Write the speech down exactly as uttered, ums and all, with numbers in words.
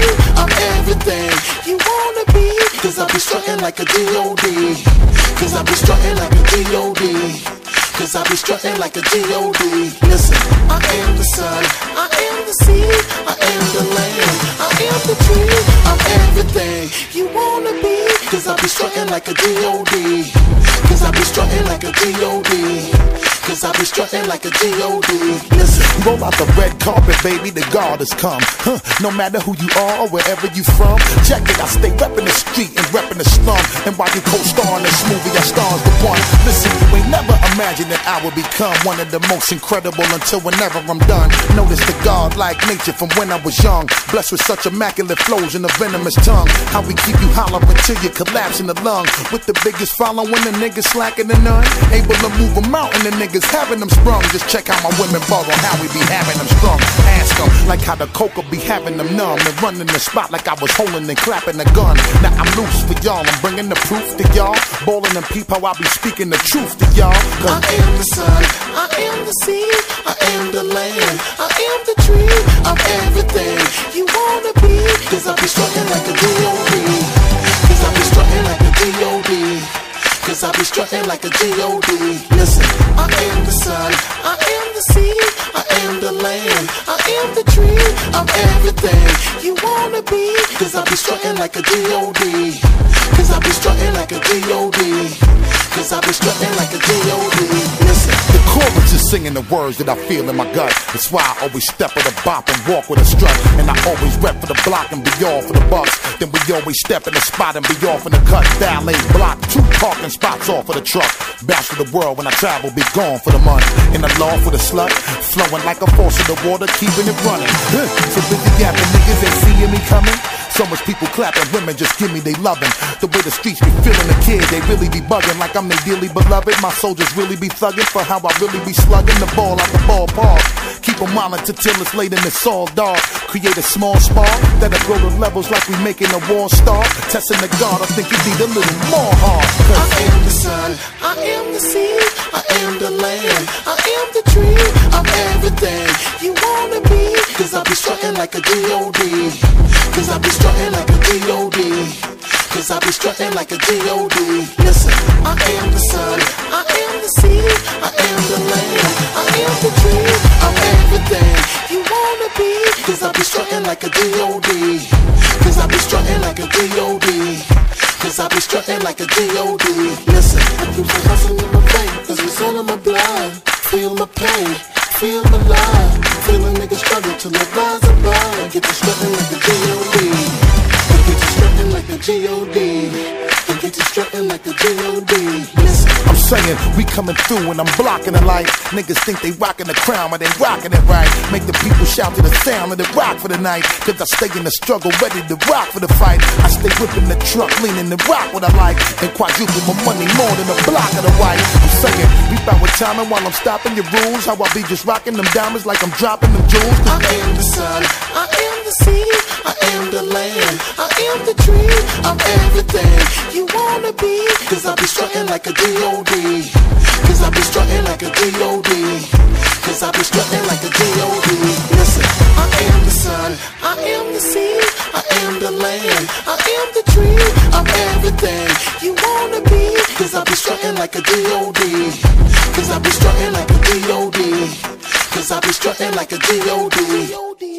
I'm everything you wanna be. Cause I be strutting like a G O D. Cause I be strutting like a G O D. Cause I be strutting like a G O D. Listen, I am the sun, I am the sea, I am the land, I am the tree. I'm everything you wanna be. Cause I be strutting like a G O D. Cause I be strutting like a G O D. Cause I be strutting like a G O D. Listen, roll out the red carpet, baby, the God has come. Huh, no matter who you are or wherever you from, check it, I stay reppin' the street and reppin' the slum. And while you co-star in this movie, I star's the one. Listen, you ain't never imagined that I would become one of the most incredible until whenever I'm done. Notice the God-like nature from when I was young, blessed with such immaculate flows and a venomous tongue. How we keep you hollering till you collapse in the lung. With the biggest following, the niggas slacking the none. Able to move a mountain, the niggas having them sprung. Just check out my women borrow, how we be having them strung. Ask them, like how the coca be having them numb. And running the spot like I was holding and clapping the gun. Now I'm loose for y'all, I'm bringing the proof to y'all. Ballin' and peep how I be speaking the truth to y'all. I am the sun, I am the sea, I am the land, I am the tree. I'm everything you wanna be. Cause I be strutting like a G O D. Cause I be strutting like a G O D. Cause I be strutting like a G O D. Listen, I am the sun, I am the sea, I am the land, I am the tree. I'm everything you wanna be. Cause I be strutting like a G O D. Cause I be strutting like a G O D. Cause I be strutting like a G O D. Listen, the chorus is singing the words that I feel in my gut. That's why I always step with a bop and walk with a strut. And I always rep for the block and be all for the bucks. Then we always step in the spot and be off in the cut. Valet block, two parking spots off for the truck. Bounce to the world when I travel, be gone for the money. In the loft with a slut, flowing like a force of the water, keeping it running. Huh. So busy yapping niggas ain't seeing me coming. So much people clapping, women just give me they loving. The way the streets be feeling the kid, they really be bugging like I'm their dearly beloved. My soldiers really be thugging for how I really be slugging the ball out the ballpark. Keep them monitor till it's late and it's all dark. Create a small spark that'll grow the levels like we making a war star. Testing the God, I think you need a little more hard. I am the sun, I am the sea, I am the land, I am the tree. I'm everything you wanna be. Cause I be strutting like a G O D. Cause I be strutting like a G O D. Cause I be strutting like a G O D. Listen, I am the sun, I am the sea, I am the land, I am the tree. I'm everything you wanna be. Cause I be strutting like a G O D. Cause I be strutting like a G O D. Cause I be strutting like a G O D. Listen, I keep the hustle in my vein. Cause it's all in my blood. Feel my pain, feel my love. Feel a nigga struggle till I rise above. Get to strutting like a G O D. Get to strutting like a G O D. Get to strutting like a G O D. Listen, I'm saying we coming through and I'm blocking the light. Niggas think they rocking the crown, but they rocking it right. Make the people shout to the sound of the rock for the night. Cause I stay in the struggle, ready to rock for the fight. I stay whipping the truck, leaning the rock what I like. And quadruple my money more than a block of the white. I'm saying we bout with timing while I'm stopping your rules. How I be just rocking them diamonds like I'm dropping them jewels. I am the sun, I am the sea, I am the land, I am the tree. I'm everything you wanna be. Cause I be strutting like a G O D. Cause I be strutting like a G O D. Cause I be strutting like a G O D. Listen, I am the sun, I am the sea, I am the land, I am the tree. I'm everything you wanna be. Cause I be strutting like a G O D. Cause I be strutting like a G O D. Cause I be strutting like a G O D.